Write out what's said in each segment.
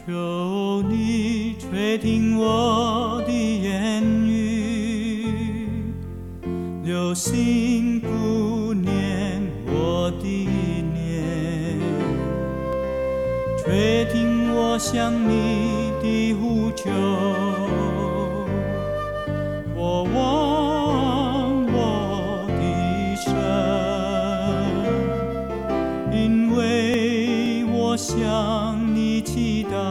求你垂听我的言语，留心不念我的念，垂听我向你的呼求。我望我的神，因为我向你祈祷，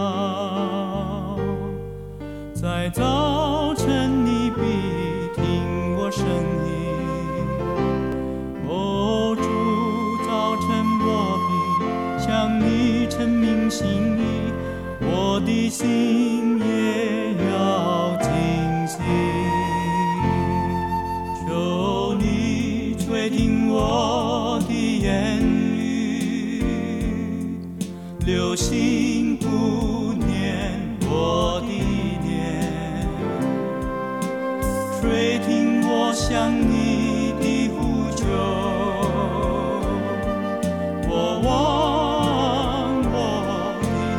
在早晨你必听我声音。哦，主，早晨我必向你陈明心意，我的心也要警醒。求你垂听我的言语，留心不念我的念，垂听我向你的呼救。我望我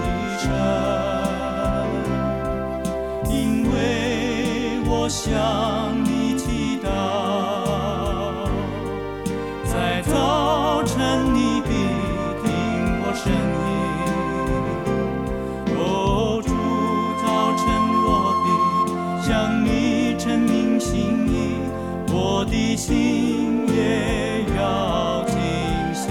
的神，因为我向你祈祷，在早晨你必听我声音。哦，主，早晨我必向你陈明心意，我的心也要警醒。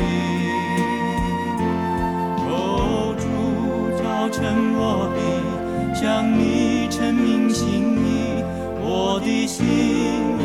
哦，主，早晨我必向你陈明心意，我的心